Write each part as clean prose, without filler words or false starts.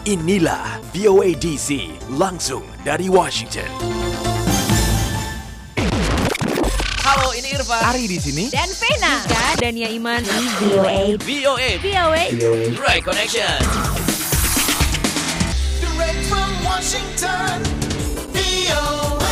Inilah VOA DC langsung dari Washington. Halo, ini Irfan. Ari di sini. Dan Vena. Dania Iman. VOA Right Connection. Direct from Washington, VOA.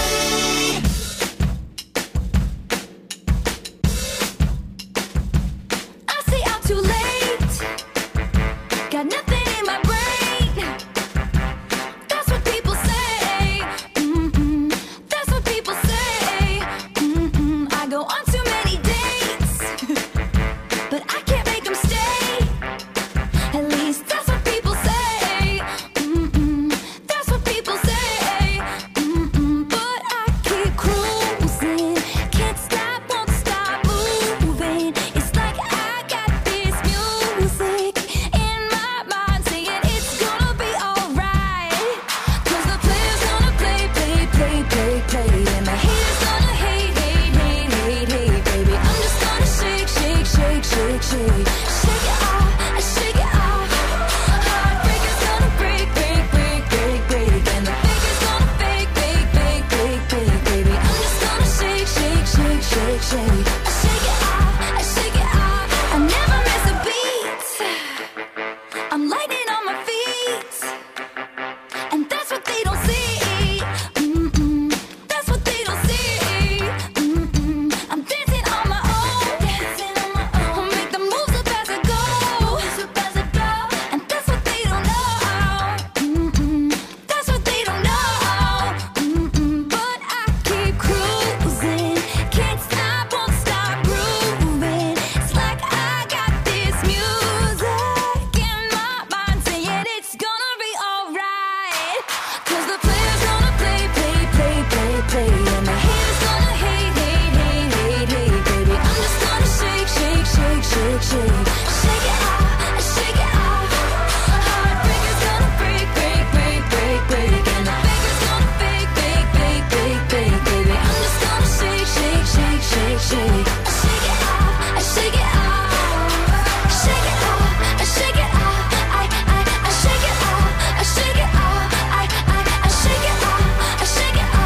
I say I'm too late. Got nothing in my brain. That's what people say. That's what people say. I go on too many dates, but I can't make them stay. At least that's what people say. That's what people say. But I keep cruising. Can't stop, won't stop moving. It's like I got this music in my mind saying it's gonna be alright. 'Cause the player's gonna play. And the haters gonna hate. Baby, I'm just gonna shake. Shake it off, shake it off. Heartbreaker's gonna break. And the faker's gonna fake. Baby, I'm just gonna shake. I shake it off. I never miss a beat. I'm lightning on my feet. And that's what they don't see. That's what they don't see. I'm dancing on my own. I'll make the moves up as I go. And that's what they don't know. That's what they don't know. But I keep cruising. Can't stop, won't stop grooving. It's like I got this music in my mind saying it's gonna be alright. 'Cause the player's gonna play. And the haters gonna hate. Baby, I'm just gonna shake. Shake it off. Heartbreaker's gonna break. And the faker's gonna fake. Baby, I'm just gonna shake. I shake it off. Shake it off. I shake it off. I shake it off. I shake it off. I shake it off. I shake it off. I shake it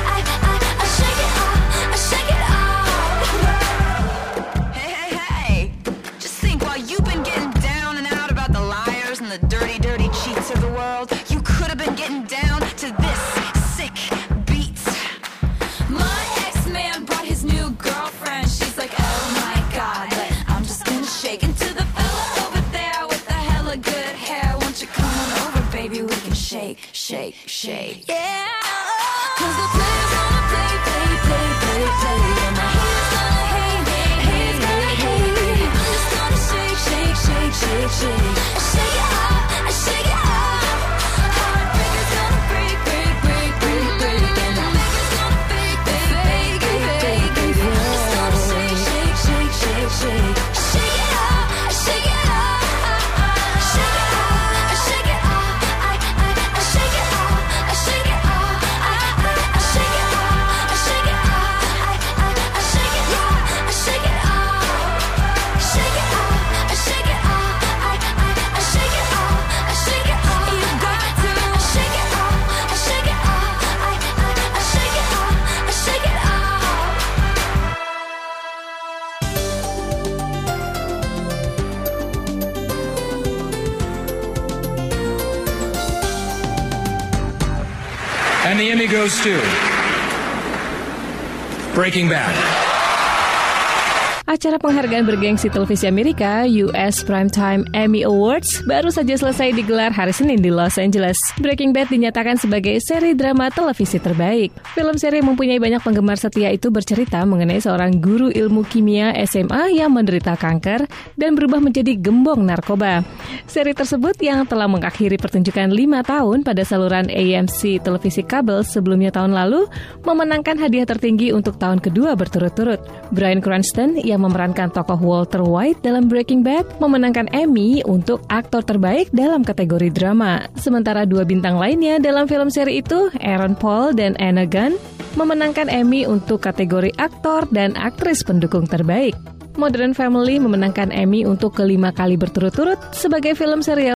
off. Hey. Just think, while you've been getting down and out about the liars and the dirty cheats of the world, you could have been getting down to this sick beat. My ex-man brought his new girlfriend. She's like, oh my God, but I'm just gonna shake into the fella over there with the hella good hair. Won't you come on over, baby? We can shake. Yeah. 'Cause the player's gonna play. And the haters gonna hate. I'm just gonna shake. I shake it off. Heartbreaker's gonna break. And the faker's gonna fake. Baby, I'm just gonna shake. Shake it off. I shake it off. I shake it off. I shake it off. I shake it off. I shake it off. I shake it off. I shake it off. I shake it off. Shake it off. I shake it off. I shake it off. I shake it off. You got to shake it off. I shake it off. I shake it off. I shake it off. And the Emmy goes to Breaking Bad. Acara penghargaan bergengsi televisi Amerika, US Primetime Emmy Awards, baru saja selesai digelar hari Senin di Los Angeles. Breaking Bad dinyatakan sebagai seri drama televisi terbaik. Film seri yang mempunyai banyak penggemar setia itu bercerita mengenai seorang guru ilmu kimia SMA yang menderita kanker dan berubah menjadi gembong narkoba. Seri tersebut yang telah mengakhiri pertunjukan 5 tahun pada saluran AMC televisi kabel sebelumnya tahun lalu, memenangkan hadiah tertinggi untuk tahun kedua berturut-turut. Bryan Cranston yang memerankan tokoh Walter White dalam Breaking Bad memenangkan Emmy untuk aktor terbaik dalam kategori drama. Sementara 2 bintang lainnya dalam film seri itu, Aaron Paul dan Anna Gunn, memenangkan Emmy untuk kategori aktor dan aktris pendukung terbaik. Modern Family memenangkan Emmy untuk ke-5 kali berturut-turut sebagai film serial